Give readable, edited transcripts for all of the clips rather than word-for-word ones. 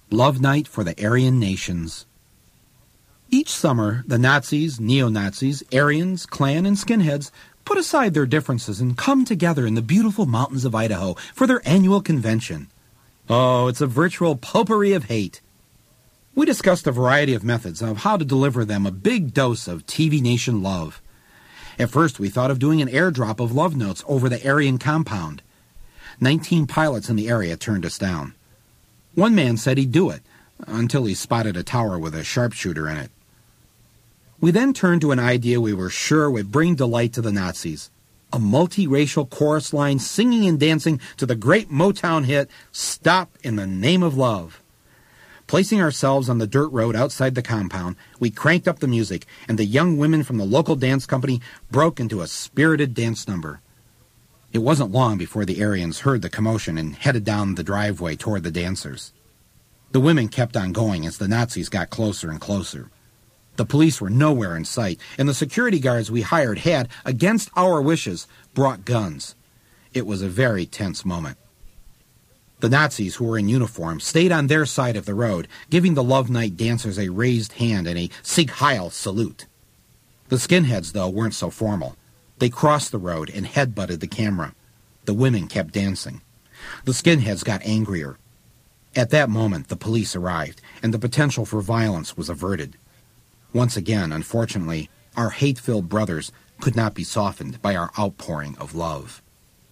Love Night for the Aryan Nations. Each summer, the Nazis, neo-Nazis, Aryans, Klan, and skinheads put aside their differences and come together in the beautiful mountains of Idaho for their annual convention. Oh, it's a virtual potpourri of hate. We discussed a variety of methods of how to deliver them a big dose of TV Nation love. At first, we thought of doing an airdrop of love notes over the Aryan compound. 19 pilots in the area turned us down. One man said he'd do it, until he spotted a tower with a sharpshooter in it. We then turned to an idea we were sure would bring delight to the Nazis. A multiracial chorus line singing and dancing to the great Motown hit, Stop in the Name of Love. Placing ourselves on the dirt road outside the compound, we cranked up the music, and the young women from the local dance company broke into a spirited dance number. It wasn't long before the Aryans heard the commotion and headed down the driveway toward the dancers. The women kept on going as the Nazis got closer and closer. The police were nowhere in sight, and the security guards we hired had, against our wishes, brought guns. It was a very tense moment. The Nazis, who were in uniform, stayed on their side of the road, giving the Love Night dancers a raised hand and a Sieg Heil salute. The skinheads, though, weren't so formal. They crossed the road and headbutted the camera. The women kept dancing. The skinheads got angrier. At that moment, the police arrived, and the potential for violence was averted. Once again, unfortunately, our hate-filled brothers could not be softened by our outpouring of love.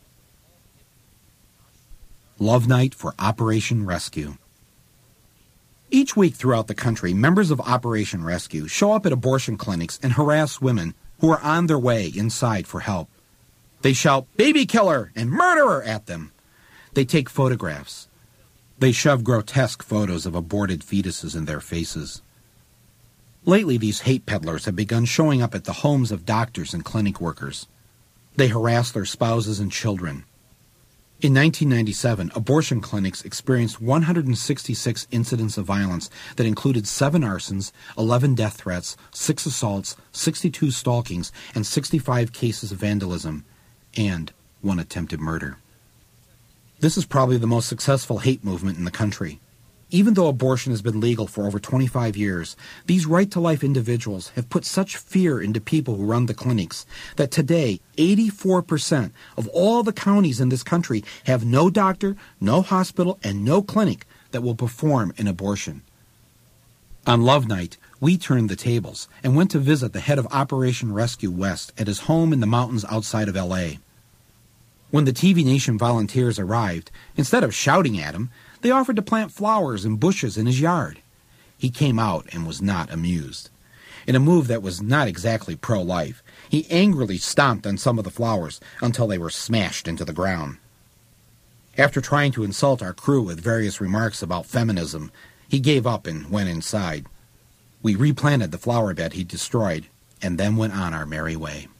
Love Night for Operation Rescue. Each week throughout the country, members of Operation Rescue show up at abortion clinics and harass women who are on their way inside for help. They shout, "Baby killer" and "murderer" at them. They take photographs. They shove grotesque photos of aborted fetuses in their faces. Lately, these hate peddlers have begun showing up at the homes of doctors and clinic workers. They harass their spouses and children. In 1997, abortion clinics experienced 166 incidents of violence that included 7 arsons, 11 death threats, 6 assaults, 62 stalkings, and 65 cases of vandalism, and 1 attempted murder. This is probably the most successful hate movement in the country. Even though abortion has been legal for over 25 years, these right-to-life individuals have put such fear into people who run the clinics that today 84% of all the counties in this country have no doctor, no hospital, and no clinic that will perform an abortion. On Love Night, we turned the tables and went to visit the head of Operation Rescue West at his home in the mountains outside of L.A. When the TV Nation volunteers arrived, instead of shouting at him, they offered to plant flowers and bushes in his yard. He came out and was not amused. In a move that was not exactly pro-life, he angrily stomped on some of the flowers until they were smashed into the ground. After trying to insult our crew with various remarks about feminism, he gave up and went inside. We replanted the flower bed he destroyed and then went on our merry way.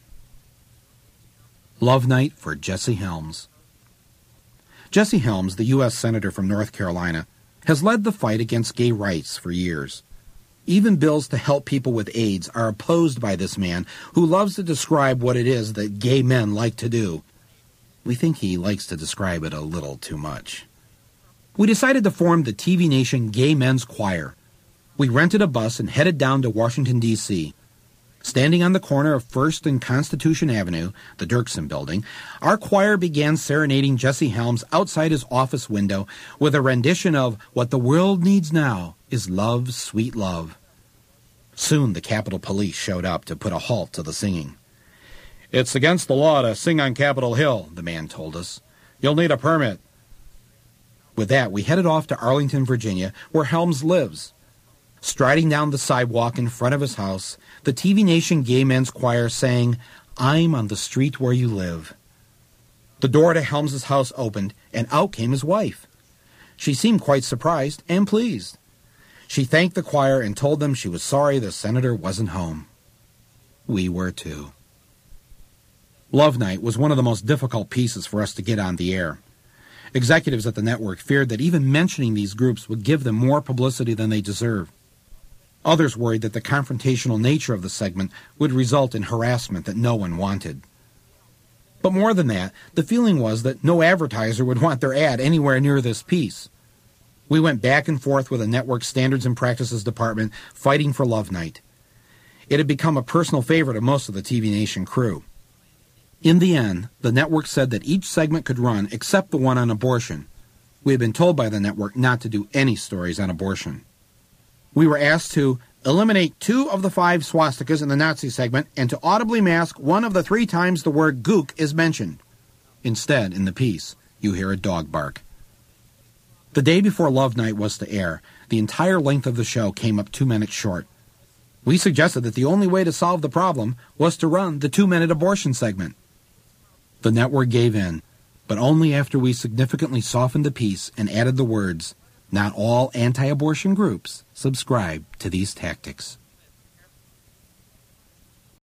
Love Night for Jesse Helms. Jesse Helms, the U.S. Senator from North Carolina, has led the fight against gay rights for years. Even bills to help people with AIDS are opposed by this man who loves to describe what it is that gay men like to do. We think he likes to describe it a little too much. We decided to form the TV Nation Gay Men's Choir. We rented a bus and headed down to Washington, D.C. Standing on the corner of 1st and Constitution Avenue, the Dirksen Building, our choir began serenading Jesse Helms outside his office window with a rendition of What the World Needs Now is Love, Sweet Love. Soon the Capitol Police showed up to put a halt to the singing. "It's against the law to sing on Capitol Hill," the man told us. "You'll need a permit." With that, we headed off to Arlington, Virginia, where Helms lives. Striding down the sidewalk in front of his house, the TV Nation Gay Men's Choir sang, "I'm on the street where you live." The door to Helms's house opened, and out came his wife. She seemed quite surprised and pleased. She thanked the choir and told them she was sorry the senator wasn't home. We were too. Love Night was one of the most difficult pieces for us to get on the air. Executives at the network feared that even mentioning these groups would give them more publicity than they deserved. Others worried that the confrontational nature of the segment would result in harassment that no one wanted. But more than that, the feeling was that no advertiser would want their ad anywhere near this piece. We went back and forth with the network's Standards and Practices Department fighting for Love Night. It had become a personal favorite of most of the TV Nation crew. In the end, the network said that each segment could run except the one on abortion. We had been told by the network not to do any stories on abortion. We were asked to eliminate 2 of the 5 swastikas in the Nazi segment and to audibly mask 1 of the 3 times the word gook is mentioned. Instead, in the piece, you hear a dog bark. The day before Love Night was to air, the entire length of the show came up 2 minutes short. We suggested that the only way to solve the problem was to run the 2-minute abortion segment. The network gave in, but only after we significantly softened the piece and added the words, "Not all anti-abortion groups subscribe to these tactics."